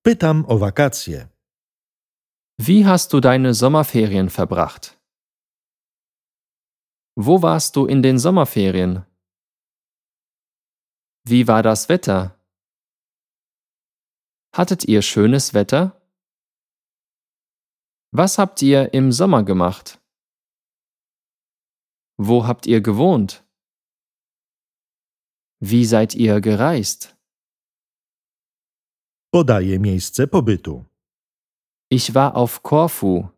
Pytam o wakacje. Wie hast du deine Sommerferien verbracht? Wo warst du in den Sommerferien? Wie war das Wetter? Hattet ihr schönes Wetter? Was habt ihr im Sommer gemacht? Wo habt ihr gewohnt? Wie seid ihr gereist? Podaję miejsce pobytu. Ich war auf Korfu.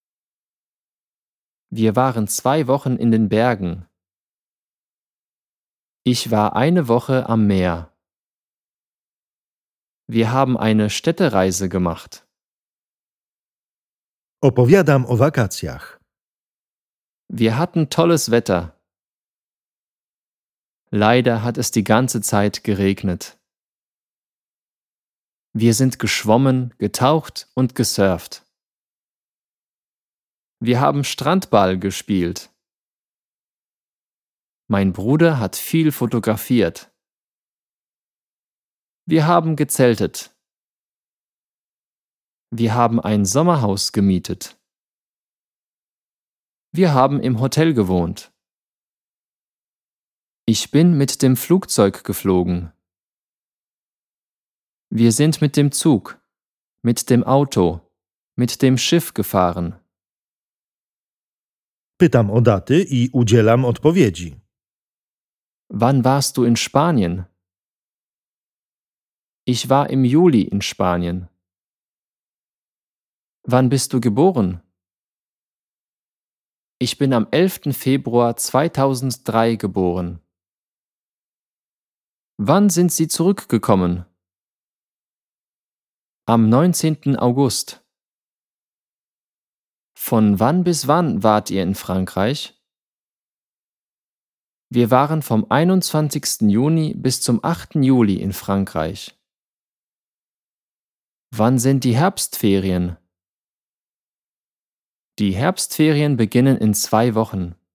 Wir waren 2 Wochen in den Bergen. Ich war eine Woche am Meer. Wir haben eine Städtereise gemacht. Opowiadam o wakacjach. Wir hatten tolles Wetter. Leider hat es die ganze Zeit geregnet. Wir sind geschwommen, getaucht und gesurft. Wir haben Strandball gespielt. Mein Bruder hat viel fotografiert. Wir haben gezeltet. Wir haben ein Sommerhaus gemietet. Wir haben im Hotel gewohnt. Ich bin mit dem Flugzeug geflogen. Wir sind mit dem Zug, mit dem Auto, mit dem Schiff gefahren. Pytam o daty i udzielam odpowiedzi. Wann warst du in Spanien? Ich war im Juli in Spanien. Wann bist du geboren? Ich bin am 11. Februar 2003 geboren. Wann sind Sie zurückgekommen? Am 19. August. Von wann bis wann wart ihr in Frankreich? Wir waren vom 21. Juni bis zum 8. Juli in Frankreich. Wann sind die Herbstferien? Die Herbstferien beginnen in 2 Wochen.